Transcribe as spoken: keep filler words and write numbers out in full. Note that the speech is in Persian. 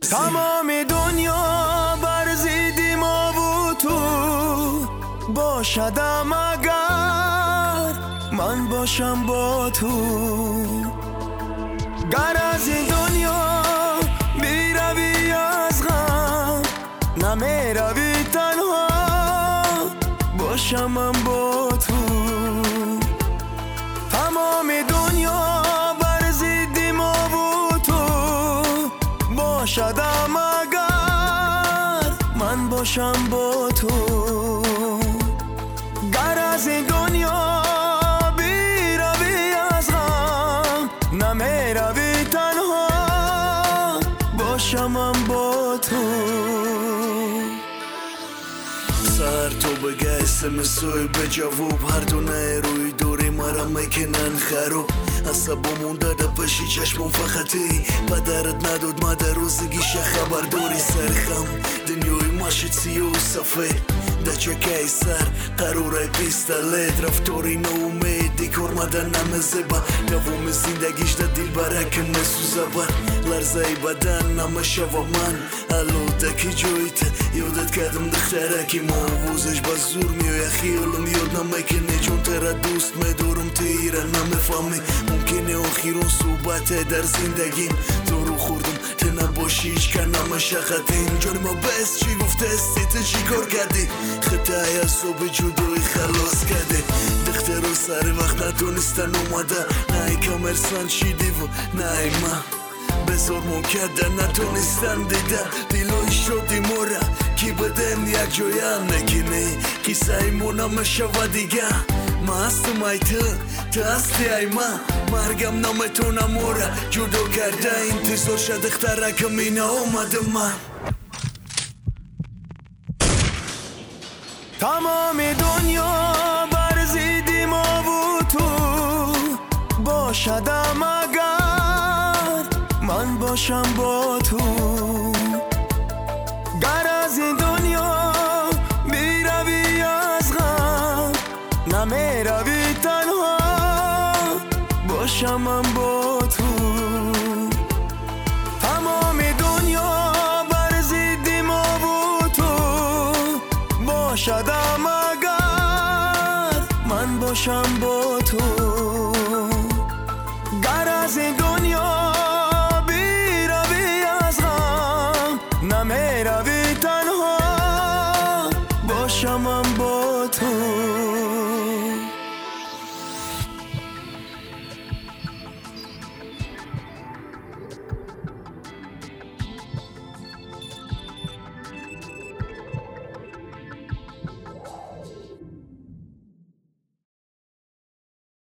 برسی. تمام دنیا برزیدی ما و تو، باشدم اگر من باشم با تو. گر از این دنیا بیروی از غم، نمیروی تنها باشم من با تو. تمام دنیا برزیدی ما و تو، باشدم اگر من باشم با تو. گر از این دنیا بیروی از غم، نمیروی تنها باشم من با تو. سر تو بگه اسم سوی به جواب، هر دو نه روی دوری مرا میکنن خراب. عصبمون داده پشی چشمون فقطی، پدرت نداد مادر روزگیشه خبرداری. سرخم دنیای ماشت سی و سفید، ده چکه سر قراره پیستالت. رفتاری نومیدی کرمدن نمزبا، دوم زندگیش ده دیل برک نسوزه بر. لرزه بدن نمشه و من الوده کی جویت یادت کردم دختره کی مووزش با زور میای خیالم یاد نمیکنه، چون ترا دوست میدارم تیره نمیفهمی. ممکنه آخرون صحبت در زندگیم تو رو خوردم ته نباشی هیچ که نمشقتین. جان ما بس چی گفته استی تو چی کار کردی؟ خطای از صبح جدایی خلاص کرده. دختر و سر وقت نتونستن اومده، نه کامرسان چی دیو نه ما بزار مکدن نتونستن دیده. دیلوی شدی مورا کی بدن یک جویان نکنه، قصه ایمون همشه و دیگه. ما هستم ای تو، تو هستی ای ما، مرگم نمیتونم مورا جدا کرده. انتظار شد اختره کمینه آمدم من. تمام دنیا برزیدی ما و تو، باشدم اگر من باشم با تو. گر از این دنیا بیروی از غم، نمیروی تنها باشم من با تو. تمام دنیا برزیدی ما و تو، باشدم اگر من باشم با